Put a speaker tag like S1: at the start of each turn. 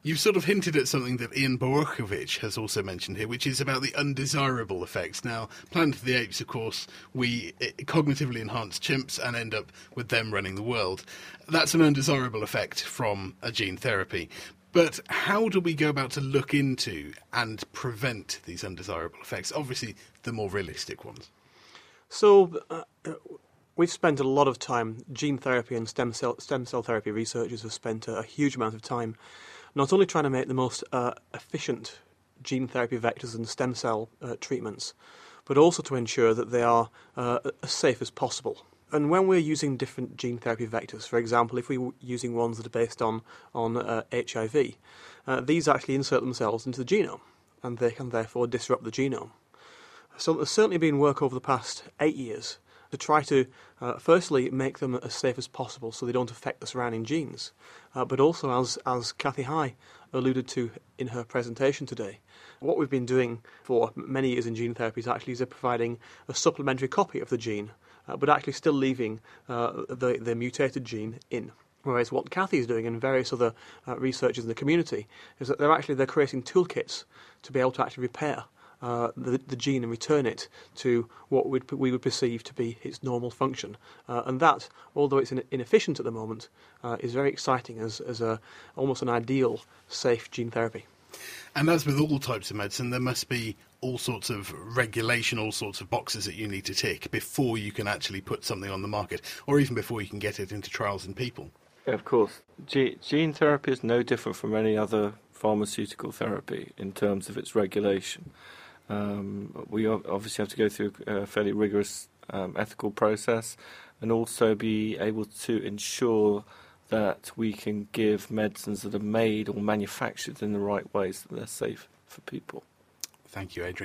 S1: You've sort of hinted at something that Ian Borukhovich has also mentioned here, which is about the undesirable effects. Now, Planet of the Apes, of course, we cognitively enhance chimps and end up with them running the world. That's an undesirable effect from a gene therapy. But how do we go about to look into and prevent these undesirable effects? Obviously, the more realistic ones.
S2: So, we've spent a lot of time, gene therapy and stem cell therapy researchers have spent a huge amount of time not only trying to make the most efficient gene therapy vectors and stem cell treatments, but also to ensure that they are as safe as possible. And when we're using different gene therapy vectors, for example, if we're using ones that are based on HIV, these actually insert themselves into the genome, and they can therefore disrupt the genome. So there's certainly been work over the past 8 years to try to, firstly, make them as safe as possible so they don't affect the surrounding genes. But also, as Kathy High alluded to in her presentation today, what we've been doing for many years in gene therapy is actually providing a supplementary copy of the gene, but actually still leaving the mutated gene in. Whereas what Kathy is doing and various other researchers in the community is that they're creating toolkits to be able to actually repair the gene and return it to what we would perceive to be its normal function. And that, although it's inefficient at the moment, is very exciting as almost an ideal, safe gene therapy.
S1: And as with all types of medicine, there must be all sorts of regulation, all sorts of boxes that you need to tick before you can actually put something on the market, or even before you can get it into trials in people.
S3: Yeah, of course. Gene therapy is no different from any other pharmaceutical therapy in terms of its regulation. We obviously have to go through a fairly rigorous ethical process and also be able to ensure that we can give medicines that are made or manufactured in the right ways so that they're safe for people.
S1: Thank you, Adrian.